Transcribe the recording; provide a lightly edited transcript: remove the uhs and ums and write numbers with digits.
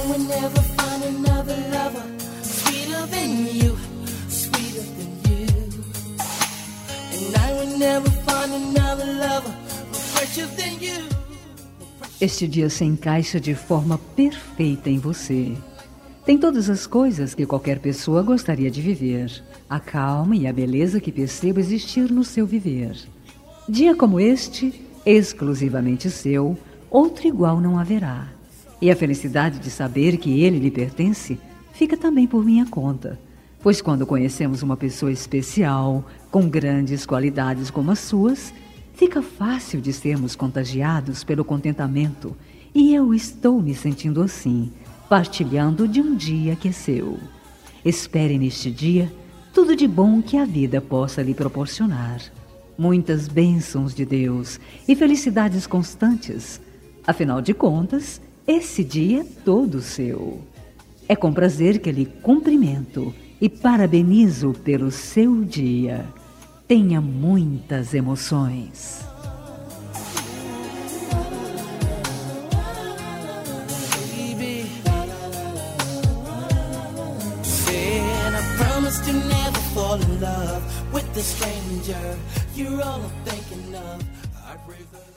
will never find another lover sweeter than you, sweeter than you. And I will never find another lover more precious than you. Este dia se encaixa de forma perfeita em você. Tem todas as coisas que qualquer pessoa gostaria de viver. A calma e a beleza que percebo existir no seu viver. Dia como este, exclusivamente seu, outro igual não haverá. E a felicidade de saber que ele lhe pertence fica também por minha conta. Pois quando conhecemos uma pessoa especial, com grandes qualidades como as suas, fica fácil de sermos contagiados pelo contentamento. E eu estou me sentindo assim, partilhando de um dia que é seu. Espere neste dia tudo de bom que a vida possa lhe proporcionar. Muitas bênçãos de Deus e felicidades constantes. Afinal de contas, esse dia é todo seu. É com prazer que lhe cumprimento e parabenizo pelo seu dia. Tenha muitas emoções. To never fall in love with a stranger. You're all I'm thinking of. I pray that